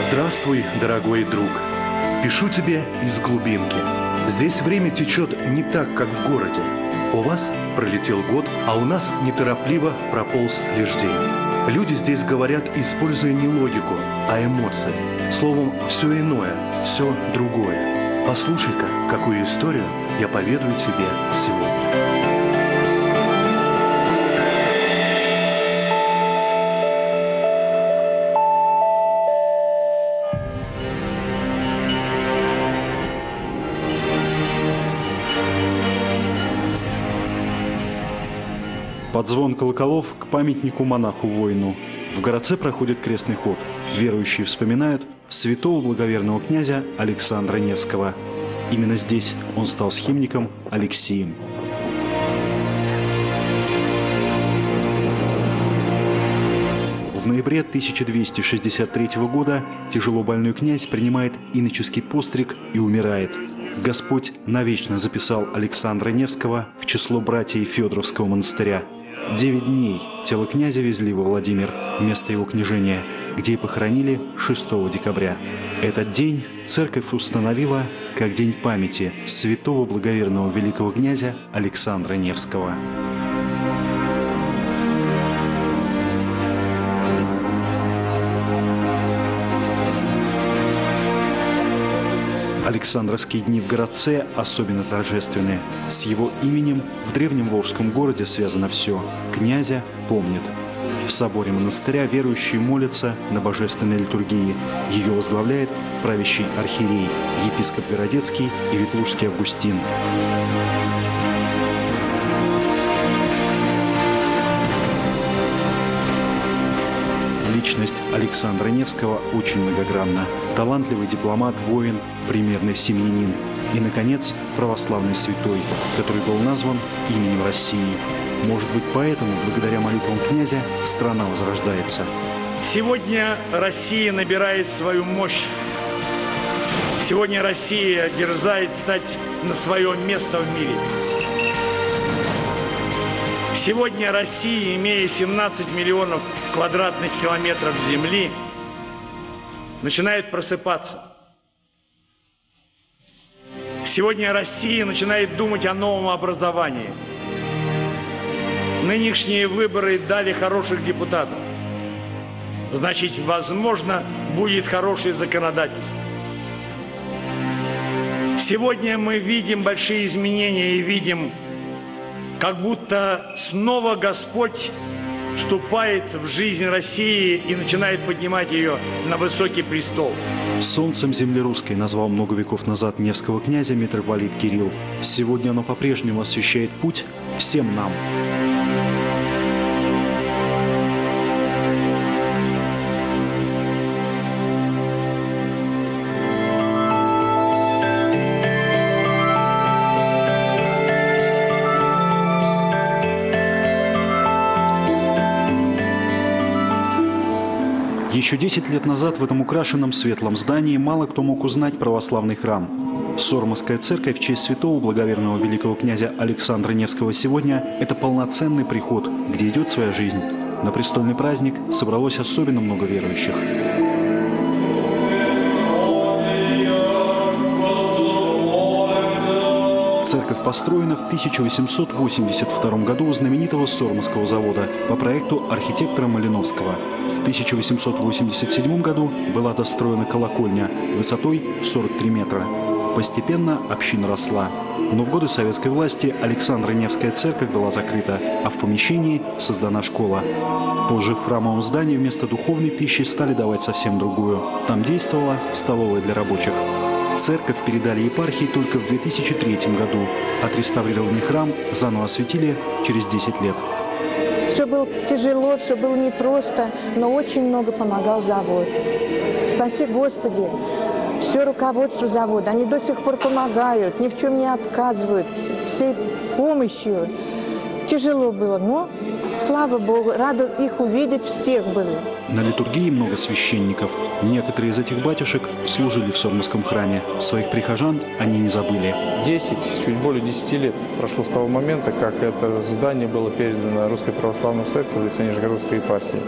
Здравствуй, дорогой друг. Пишу тебе из глубинки. Здесь время течет не так, как в городе. У вас пролетел год, а у нас неторопливо прополз лишь день. Люди здесь говорят, используя не логику, а эмоции. Словом, все иное, все другое. Послушай-ка, какую историю я поведаю тебе сегодня. Под звон колоколов к памятнику монаху-воину. В городце проходит крестный ход. Верующие вспоминают святого благоверного князя Александра Невского. Именно здесь он стал схимником Алексием. В ноябре 1263 года тяжело больной князь принимает иноческий постриг и умирает. Господь навечно записал Александра Невского в число братьев Федоровского монастыря. 9 дней тело князя везли во Владимир, место его княжения, где и похоронили 6 декабря. Этот день церковь установила как день памяти святого благоверного великого князя Александра Невского. Александровские дни в городце особенно торжественные. С его именем в древнем волжском городе связано все. Князя помнят. В соборе монастыря верующие молятся на божественной литургии. Ее возглавляет правящий архиерей, епископ Городецкий и Ветлужский Августин. Личность Александра Невского очень многогранна. Талантливый дипломат, воин, примерный семьянин. И, наконец, православный святой, который был назван именем России. Может быть, поэтому, благодаря молитвам князя, страна возрождается. Сегодня Россия набирает свою мощь. Сегодня Россия дерзает стать на свое место в мире. Сегодня Россия, имея 17 миллионов квадратных километров земли, начинает просыпаться. Сегодня Россия начинает думать о новом образовании. Нынешние выборы дали хороших депутатов. Значит, возможно, будет хорошее законодательство. Сегодня мы видим большие изменения и видим, как будто снова Господь вступает в жизнь России и начинает поднимать ее на высокий престол. Солнцем земли русской назвал много веков назад Невского князя митрополит Кирилл. Сегодня оно по-прежнему освещает путь всем нам. Еще 10 лет назад в этом украшенном светлом здании мало кто мог узнать православный храм. Сормовская церковь в честь святого благоверного великого князя Александра Невского сегодня – это полноценный приход, где идет своя жизнь. На престольный праздник собралось особенно много верующих. Церковь построена в 1882 году у знаменитого Сормовского завода по проекту архитектора Малиновского. В 1887 году была достроена колокольня высотой 43 метра. Постепенно община росла. Но в годы советской власти Александро-Невская церковь была закрыта, а в помещении создана школа. Позже в храмовом здании вместо духовной пищи стали давать совсем другую. Там действовала столовая для рабочих. Церковь передали епархии только в 2003 году. Отреставрированный храм заново осветили через 10 лет. Все было тяжело, все было непросто, но очень много помогал завод. Спаси Господи, все руководство завода, они до сих пор помогают, ни в чем не отказывают, всей помощью. Тяжело было, но, слава Богу, рада их увидеть всех были. На литургии много священников. Некоторые из этих батюшек служили в Сормовском храме. Своих прихожан они не забыли. Чуть более 10 лет прошло с того момента, как это здание было передано Русской Православной Церкви в лице Нижегородской епархии.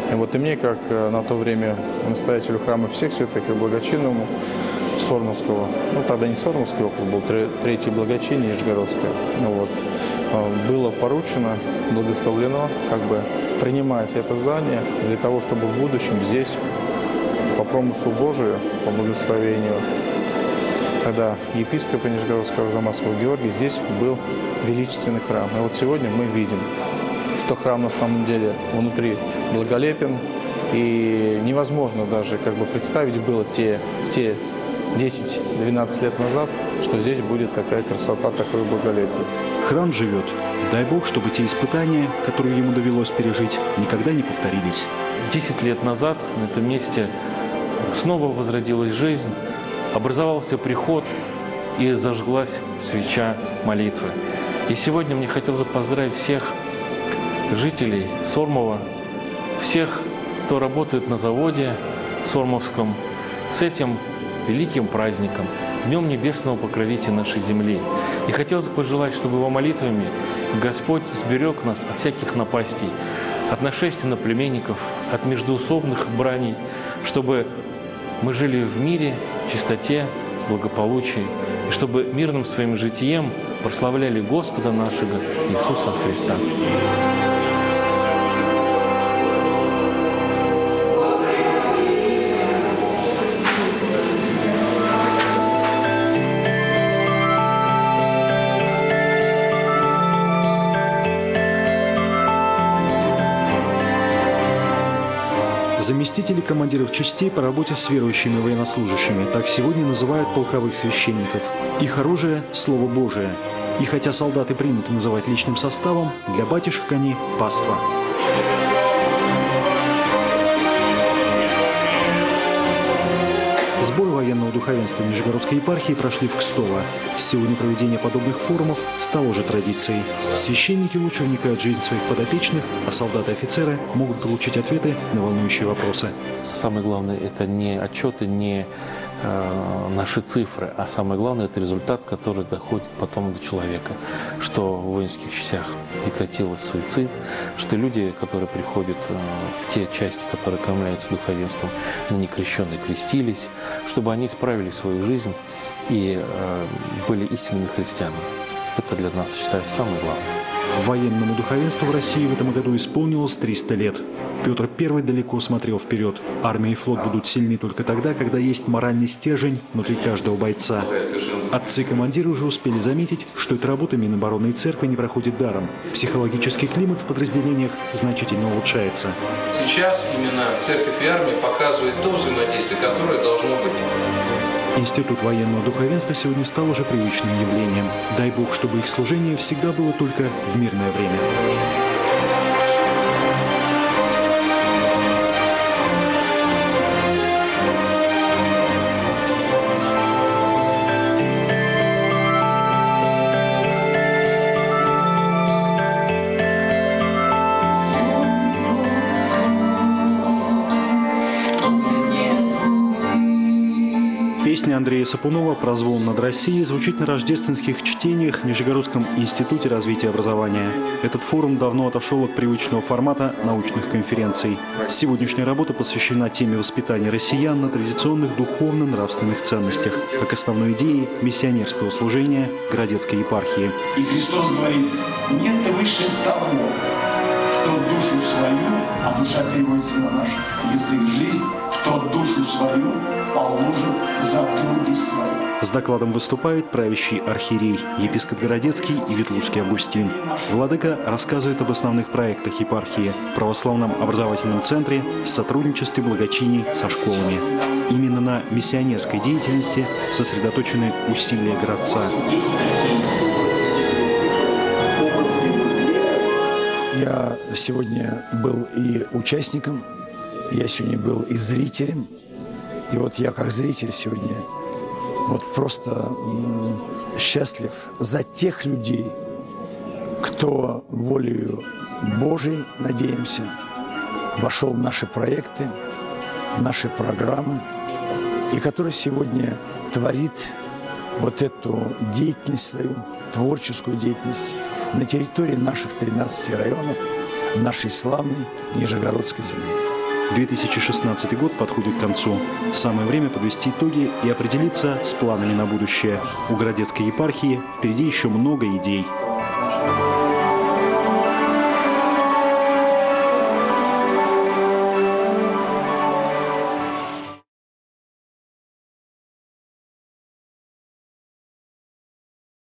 И мне, как на то время настоятелю храма всех святых и благочинному Сормовского, тогда не Сормовский округ, был третий благочиние Нижегородское, было поручено, благословлено, принимать это здание для того, чтобы в будущем здесь, по промыслу Божию, по благословению тогда епископа Нижегородского Арзамасского Георгия, здесь был величественный храм. И сегодня мы видим, что храм на самом деле внутри благолепен, и невозможно даже представить было в те 10-12 лет назад, что здесь будет такая красота, такое благолепие. Храм живет. Дай Бог, чтобы те испытания, которые ему довелось пережить, никогда не повторились. 10 лет назад на этом месте снова возродилась жизнь, образовался приход и зажглась свеча молитвы. И сегодня мне хотелось бы поздравить всех жителей Сормова, всех, кто работает на заводе Сормовском, с этим великим праздником, Днем Небесного Покровителя нашей земли. И хотелось бы пожелать, чтобы его молитвами Господь сберег нас от всяких напастей, от нашествия на племенников, от междоусобных браней, чтобы мы жили в мире, чистоте, благополучии, и чтобы мирным своим житием прославляли Господа нашего Иисуса Христа. Заместители командиров частей по работе с верующими военнослужащими, так сегодня называют полковых священников. Их оружие – Слово Божие. И хотя солдаты принято называть личным составом, для батюшек они – паства. Сборы военного духовенства Нижегородской епархии прошли в Кстово. Сегодня проведение подобных форумов стало уже традицией. Священники лучше вникают в жизнь своих подопечных, а солдаты и офицеры могут получить ответы на волнующие вопросы. Самое главное – это не отчеты, не наши цифры, а самое главное – это результат, который доходит потом до человека. Что в воинских частях прекратился суицид, что люди, которые приходят в те части, которые кормляются духовенством, некрещенные крестились, чтобы они исправили свою жизнь и были истинными христианами. Это для нас, считаю, самое главное. Военному духовенству в России в этом году исполнилось 300 лет. Петр I далеко смотрел вперед. Армия и флот будут сильны только тогда, когда есть моральный стержень внутри каждого бойца. Отцы-командиры уже успели заметить, что эта работа Минобороны и Церкви не проходит даром. Психологический климат в подразделениях значительно улучшается. Сейчас именно Церковь и армия показывают то взаимодействие, которое должно быть. Институт военного духовенства сегодня стал уже привычным явлением. Дай Бог, чтобы их служение всегда было только в мирное время. Песня Андрея Сапунова «Прозвон над Россией» звучит на рождественских чтениях в Нижегородском институте развития образования. Этот форум давно отошел от привычного формата научных конференций. Сегодняшняя работа посвящена теме воспитания россиян на традиционных духовно-нравственных ценностях, как основной идее миссионерского служения Городецкой епархии. И Христос говорит: нет выше того, кто душу свою, а душа переводится на наш язык жизнь, кто душу свою положит за други свои. С докладом выступает правящий архиерей, епископ Городецкий и Ветлужский Августин. Владыка рассказывает об основных проектах епархии, православном образовательном центре, сотрудничестве благочиний со школами. Именно на миссионерской деятельности сосредоточены усилия городца. Я сегодня был и участником, я сегодня был и зрителем. И вот я как зритель сегодня просто счастлив за тех людей, кто волею Божией, надеемся, вошел в наши проекты, в наши программы, и который сегодня творит вот эту деятельность свою, творческую деятельность на территории наших 13 районов, нашей славной Нижегородской земли. 2016 год подходит к концу. Самое время подвести итоги и определиться с планами на будущее. У Городецкой епархии впереди еще много идей.